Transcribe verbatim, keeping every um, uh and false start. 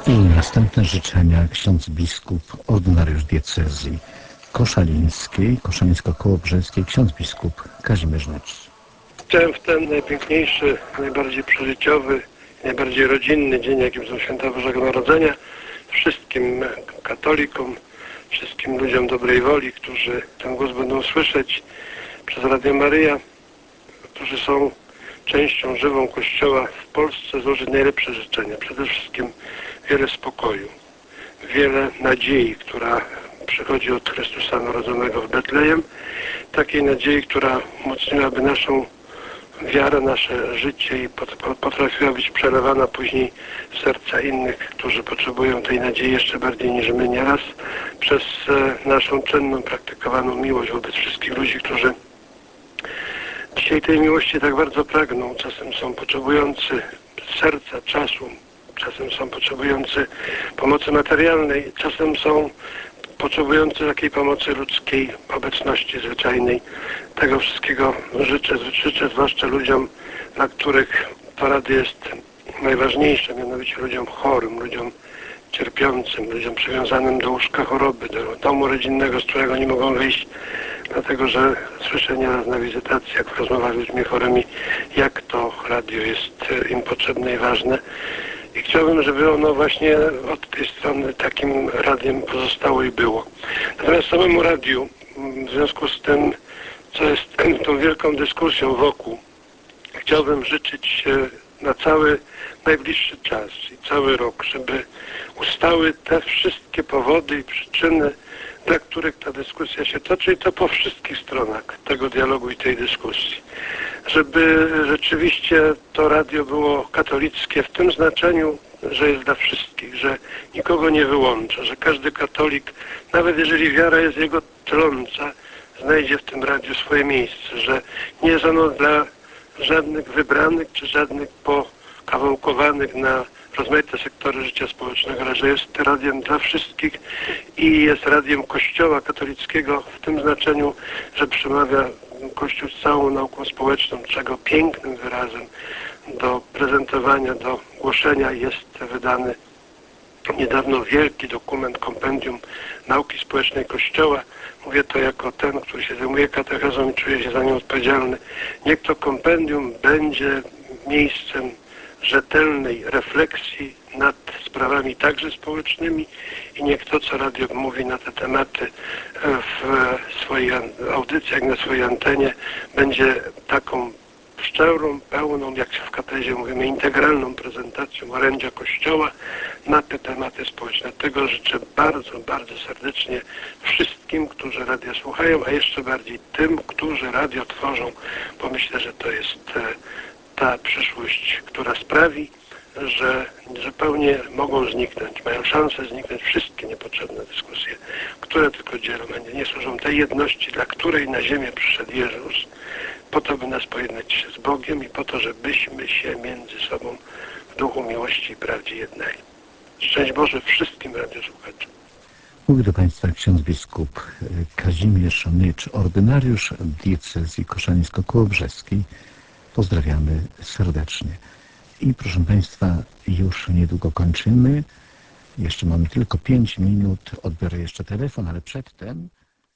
I następne życzenia ksiądz biskup, ordynariusz diecezji koszalińskiej, koszalińsko-kołobrzeskiej, ksiądz biskup Kazimierz Nycz. Chciałem w ten najpiękniejszy, najbardziej przeżyciowy, najbardziej rodzinny dzień, jakim są święta Bożego Narodzenia, wszystkim katolikom, wszystkim ludziom dobrej woli, którzy ten głos będą słyszeć przez Radio Maryja, którzy są częścią żywą Kościoła w Polsce, złożyć najlepsze życzenia. Przede wszystkim wiele spokoju, wiele nadziei, która przychodzi od Chrystusa narodzonego w Betlejem. Takiej nadziei, która umocniłaby naszą wiarę, nasze życie i potrafiła być przelewana później w serca innych, którzy potrzebują tej nadziei jeszcze bardziej niż my nieraz, przez naszą czynną, praktykowaną miłość wobec wszystkich ludzi, którzy dzisiaj tej miłości tak bardzo pragną. Czasem są potrzebujący serca, czasu, czasem są potrzebujący pomocy materialnej, czasem są potrzebujący takiej pomocy ludzkiej, obecności zwyczajnej. Tego wszystkiego życzę, życzę zwłaszcza ludziom, dla których to radio jest najważniejsze, mianowicie ludziom chorym, ludziom cierpiącym, ludziom przywiązanym do łóżka choroby, do domu rodzinnego, z którego nie mogą wyjść, dlatego że słyszę nieraz na wizytacji, jak w rozmowach z ludźmi chorymi, jak to radio jest im potrzebne i ważne. I chciałbym, żeby ono właśnie od tej strony takim radiem pozostało i było. Natomiast samemu radiu, w związku z tym, co jest tą wielką dyskusją wokół, chciałbym życzyć na cały najbliższy czas i cały rok, żeby ustały te wszystkie powody i przyczyny, dla których ta dyskusja się toczy, i to po wszystkich stronach tego dialogu i tej dyskusji. Żeby rzeczywiście to radio było katolickie w tym znaczeniu, że jest dla wszystkich, że nikogo nie wyłącza, że każdy katolik, nawet jeżeli wiara jest jego tląca, znajdzie w tym radiu swoje miejsce, że nie jest ono dla żadnych wybranych czy żadnych pokawałkowanych na rozmaite sektory życia społecznego, ale że jest radiem dla wszystkich i jest radiem Kościoła katolickiego w tym znaczeniu, że przemawia Kościół z całą nauką społeczną, czego pięknym wyrazem do prezentowania, do głoszenia jest wydany niedawno wielki dokument, kompendium nauki społecznej Kościoła. Mówię to jako ten, który się zajmuje katechezą i czuje się za nią odpowiedzialny. Niech to kompendium będzie miejscem rzetelnej refleksji nad sprawami także społecznymi i niech to, co radio mówi na te tematy w swoich audycjach, na swojej antenie, będzie taką szczerą, pełną, jak w katezie mówimy, integralną prezentacją orędzia Kościoła na te tematy społeczne. Tego życzę bardzo, bardzo serdecznie wszystkim, którzy radia słuchają, a jeszcze bardziej tym, którzy radio tworzą, bo myślę, że to jest ta przyszłość, która sprawi, że zupełnie mogą zniknąć, mają szansę zniknąć wszystkie niepotrzebne dyskusje, które tylko dzielą, nie służą tej jedności, dla której na ziemię przyszedł Jezus, po to, by nas pojednać się z Bogiem i po to, żebyśmy się między sobą w duchu miłości i prawdzie jednali. Szczęść Boże wszystkim radiosłuchaczom. Mówi do Państwa ksiądz biskup Kazimierz Nycz, ordynariusz diecezji koszalińsko-kołobrzeskiej. Pozdrawiamy serdecznie. I proszę Państwa, już niedługo kończymy. Jeszcze mamy tylko pięć minut. Odbiorę jeszcze telefon, ale przedtem